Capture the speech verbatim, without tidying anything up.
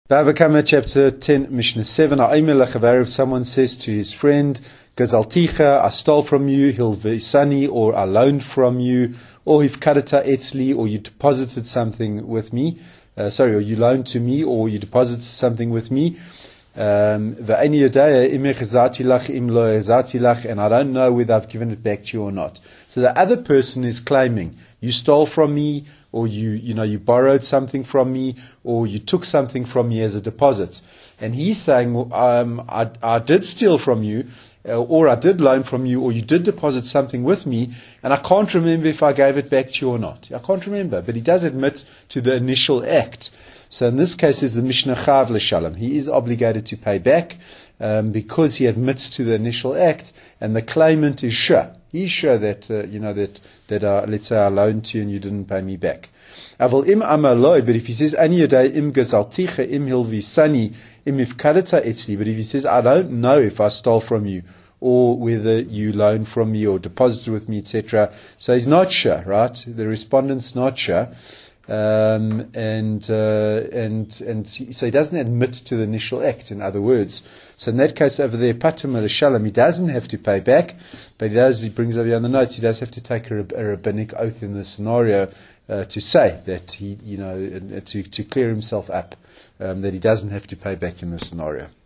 Bava Kama, chapter ten, Mishnah seven. If someone says to his friend, Gazalticha, I stole from you, Hilvisani, or I loaned from you, or Hifkarata etzli, or you deposited something with me, uh, sorry, or you loaned to me, or you deposited something with me, um, and I don't know whether I've given it back to you or not. So the other person is claiming, you stole from me, or you, you know, you borrowed something from me, or you took something from me as a deposit. And he's saying, well, um, I, I did steal from you, uh, or I did loan from you, or you did deposit something with me, and I can't remember if I gave it back to you or not. I can't remember, but he does admit to the initial act. So in this case is the Mishnah Chav L'Shalom. He is obligated to pay back, um, because he admits to the initial act, and the claimant is sure. He's sure that, uh, you know, that, that uh, let's say I loaned to you and you didn't pay me back. Aval im amaloi, but if he says, ani yodai im gazalticha im hilvisani im ifkarata etzli, but if he says, I don't know if I stole from you, or whether you loaned from me or deposited with me, et cetera. So he's not sure, right? The respondent's not sure. Um, and, uh, and, and he, so he doesn't admit to the initial act, in other words. So in that case over there, Patim al-Shalom, he doesn't have to pay back, but he does, he brings over here on the notes, he does have to take a, a rabbinic oath in this scenario, uh, to say that he, you know, to, to clear himself up, um, that he doesn't have to pay back in this scenario.